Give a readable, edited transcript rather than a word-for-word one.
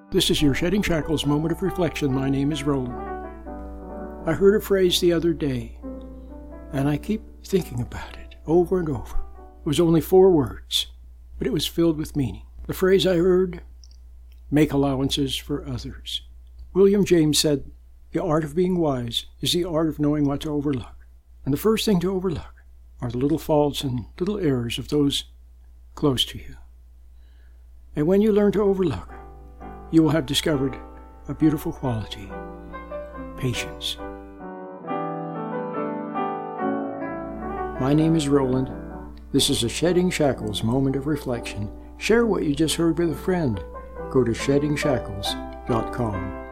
This is your Shedding Shackles moment of reflection. My name is Roland. I heard a phrase the other day, and I keep thinking about it over and over. It was only 4 words, but it was filled with meaning. The phrase I heard, make allowances for others. William James said, the art of being wise is the art of knowing what to overlook. And the first thing to overlook are the little faults and little errors of those close to you. And when you learn to overlook, you will have discovered a beautiful quality, patience. My name is Roland. This is a Shedding Shackles moment of reflection. Share what you just heard with a friend. Go to sheddingshackles.com.